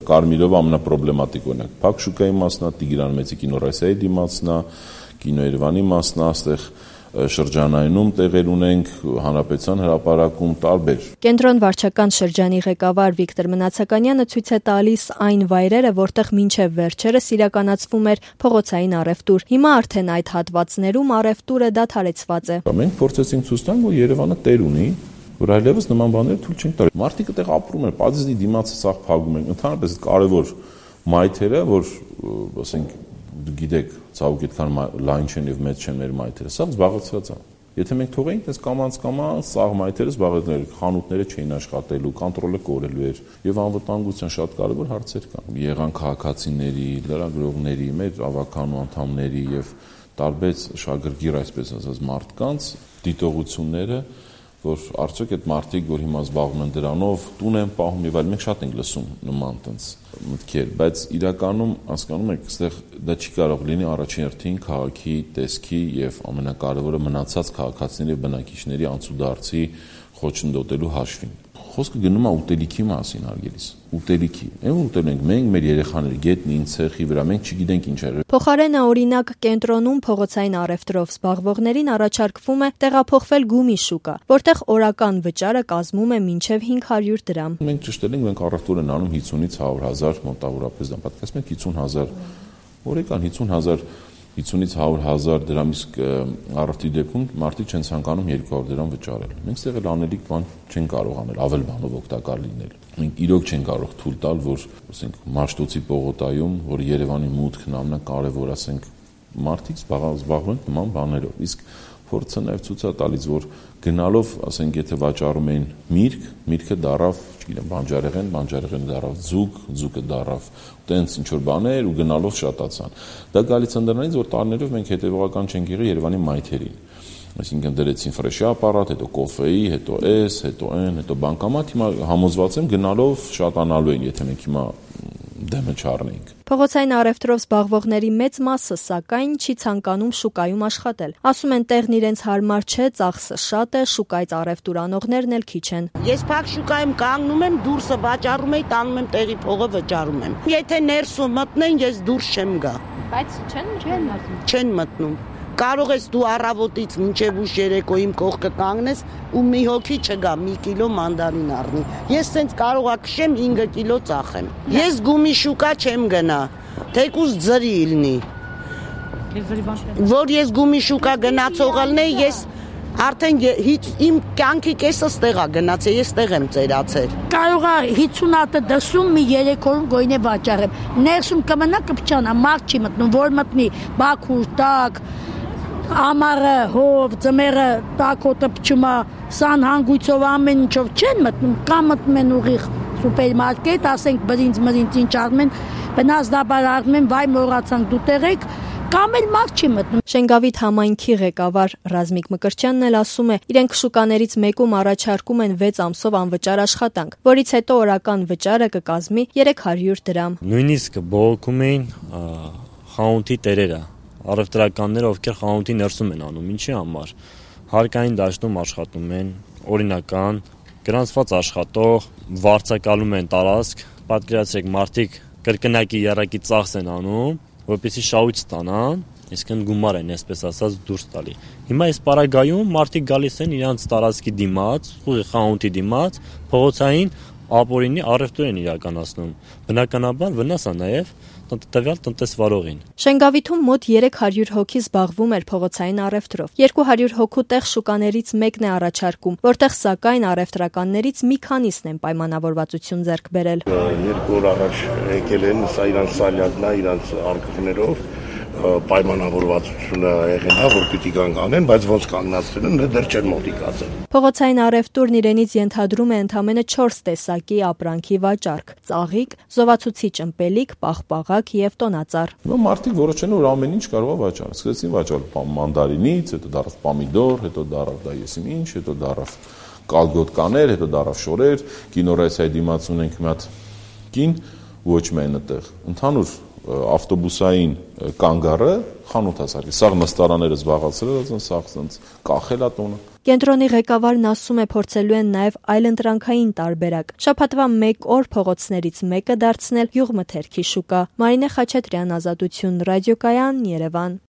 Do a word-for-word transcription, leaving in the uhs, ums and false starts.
Կարմիրով ամենապրոբլեմատիկ օրինակ Փակ շուկայի մասն է, Տիգրան Մեծի կինոռեսայի դիմացն է, Կինո Երևանի մասն է, այստեղ շրջանայնում տեղեր ունենք, հանրապետության հրապարակում տարբեր։ Կենտրոն վարչական շրջանի ղեկավար Վիկտոր Մնացականյանը ցույց է տալիս այն վայրերը, որտեղ մինչև վերջերս իրականացվում էր փողոցային առևտուր։ Հիմա արդեն այդ հատվածներում առևտուրը դադարեցված է։ Մենք փորձեցինք ցույց տալ, որ Երևանը տեր ունի, որ այլևս նման բաներ թույլ չենք տալու։ Մարդիկ այդտեղ ապրում են, պատիզի դիմացը սաղ փակում են։ Ընդհանրապես կարևոր մայթերը, որ ասենք գիտեք, ցավոք այդքան լայն չեն եւ մեծ չեն մեր մայթերը, սա զբաղեցրած է։ Եթե մենք թողեինք այս կամանց կամանց սաղ մայթերը զբաղեցնել, խանութները չէին աշխատելու, կոնտրոլը կորելու էր եւ անվտանգության շատ կարեւոր հարցեր կան։ Եղան քաղաքացիների, լրագրողների, մեր ավականու անդամների եւ տարբեր շագրգիռ, այսպես ասած, մարդկանց դիտողությունները, որ արդյոք այդ մարդիկ, որ հիմա զբաղվում են դրանով, տուն են պահում եւ այլ, մենք շատ ենք լսում նման տենց մտքեր, բայց իրականում հասկանում եք, այստեղ դա չի կարող լինի առաջին հերթին քաղաքի տեսքի եւ ամենակարևորը մնացած քաղաքացիների եւ բնակիչների անցուդարձի խոչընդոտելու հաշվին։ Խոսքը գնում է ուտելիքի մասին, հարգելիս։ Ուտելիքի։ Այն ուտել ենք մենք, մեր երեխաները գետնին, ցեխի վրա, մենք չգիտենք ինչ է։ Փոխարենը օրինակ կենտրոնում փողոցային առևտրով զբաղվողներին առաջարկվում է տեղափոխվել գումի շուկա, որտեղ օրական վճարը կազմում է մինչև հինգ հարյուր դրամ։ Մենք ճշտել ենք, մենք առևտուր են անում հիսունից հարյուր հազար մոտավորապես դա պատկասում ենք հիսուն հազար օրական հիսուն հազար հիսունից հարյուր հազար դրամ, իսկ առևտրի դեպքում մարդիկ չեն ցանկանում երկու հարյուր դրամ վճարել։ Մենք ստեղ էլ անելիք բան չեն կարող անել, ավել բանով օգտակար լինել։ Մենք իրոք չեն կարող թույլ տալ, որ ասենք Մաշտոցի պողոտայում, որ Երևանի մուտքն ամենակարևոր, ասենք մարդիկ զբաղվում են նման բաներով։ Իսկ փորձը նաև ցույց է տալիս, որ գնալով, ասենք, եթե վաճառում էին միրգ, միրգը դարավ, չգիտեմ, բանջարեղեն, բանջարեղենը դարավ ձուկ, ձուկը դարավ տենց ինչ որ բաներ ու գնալով շատացան։ Դա գալիս է դրանից, որ տարիներով մենք հետևողական չենք եղել Երևանի մայթերին։ Այսինքն դրեցին ֆրեշի ապարատ, հետո կոֆեի, հետո էս, հետո այն, հետո բանկամատ, հիմա համոզված եմ գնալով շատանալու են, եթե մենք հիմա դեմը չառնեինք։ Փողոցային առևտրով զբաղվողների մեծ մասը, սակայն, չի ցանկանում շուկայում աշխատել։ Ասում են, տեղն իրենց հարմար չէ, ծախսը շատ է, շուկայից առևտուր անողներն էլ քիչ են։ Ես Փակ շուկայում կանգնում եմ, դուրսը վաճառում եմ, տանում եմ տեղի փողը վճարում եմ։ Եթե ներսում մտնեն, ես դուրս չեմ գա։ Բայց չեն մտնում։ Չեն մտնում։ Կարող ես դու առավոտից մինչև ուշ երեկո իմ կողքը կանգնես ու մի հոգի չգա մի կիլո մանդարին առնի։ Ես ցենց կարողա քշեմ հինգ կիլո ծախեմ։ Ես գումի շուկա չեմ գնա, թեկուզ ձրի լինի։ Որ ես գումի շուկա գնացողալն եմ, ես արդեն իմ կյանքի կեսը ստեղ է գնացել, ես ստեղ եմ ծերացել։ Կարող է հիսուն հատը դրսում մի երեք օրում գոյնե վաճառեմ։ Ներսում կմնա կփչանա, մարդ չի մտնում, որ մտնի Բաքուր, տակ Ամառը, հով, ձմեռը, տակոտը փչումա, սան հանգույցով ամեն ինչով չեն մտնում, կամ մտնում են ուղիղ սուպերմարկետ, ասենք բրինձ մրինձ ինչ առնում են, բնազդաբար առնում են, վայ մոռացանք դու տեղեք, կամ էլ մարդ չի մտնում։ Շենգավիթ համայնքի ղեկավար Ռազմիկ Մկրտչյանն էլ ասում է, իրենք շուկաներից մեկում առաջարկում են վեց ամսով անվճար աշխատանք, որից հետո օրական վճարը կկազմի երեք հարյուր դրամ։ Նույնիսկ բողոքում էին խանութի տերերը, առևտրականները, ովքեր խանութի ներսում են անում, ինչի համար հարկային դաշտում աշխատում են, օրինական, գրանցված աշխատող, վարձակալում են տարածք, պատկերացրեք մարդիկ կրկնակի եռակի ծախս են անում, որպեսզի շահույթ ստանան, իսկ գումար են, այսպես ասած, դուրս տալի։ Հիմա այս պարագայում մարդիկ գալիս են իրանց տարածքի դիմաց, ուղիղ խանութի դիմաց, փողոցային ապօրինի առևտուր են իրականացնում։ Բնականաբար վնաս է նաև տվյալ տնտեսվարողին։ Շենգավիթում մոտ երեք հարյուր հոգի զբաղվում էր փողոցային առևտրով։ երկու հարյուր հոգու տեղ շուկաներից մեկն է առաջարկում, որտեղ սակայն առևտրականներից մի քանիսն են պայմանավորվածություն ձեռք բերել։ Երկու օր առաջ եկել են, սա իրանց սալյակն է, իրանց արկղներով պայմանավորվածությունը եղել է, որ պիտի կանգ անեն, բայց ոնց կանգնացրել են, դեռ չեն մոտիկացել։ Փողոցային առևտուրն իրենից ենթադրում է ընդամենը չորս տեսակի ապրանքի վաճառք՝ ծաղիկ, զովացուցիչ ըմպելիք, պաղպաղակ եւ տոնածառ։ Հիմա մարդիկ որոշեն, որ ամեն ինչ կարող է վաճառել։ Սկսեցին վաճառել մանդարինից, հետո դարավ պոմիդոր, հետո դարավ դա եսիմ ինչ, հետո դարավ կալգոտկաներ, հետո դարավ շորեր, կինոռեսայի դիմաց ունենք մի հատ կին, ոչ միայն այդտեղ։ Ընդհանուր ավտոբուսային կանգառը խանութ ասարի, սաղ նստարանները զբաղացրել են, սաղ ցած կախել է տոնը։ Կենտրոնի ղեկավարն ասում է, փորձելու են նաև այլընտրանքային տարբերակ։ Շաբաթվա մեկ օր փողոցներից մեկը դարձնել գյուղմթերքի շուկա։ Մարինե Խաչատրյան, Ազատություն, ռադիոկայան, Երևան։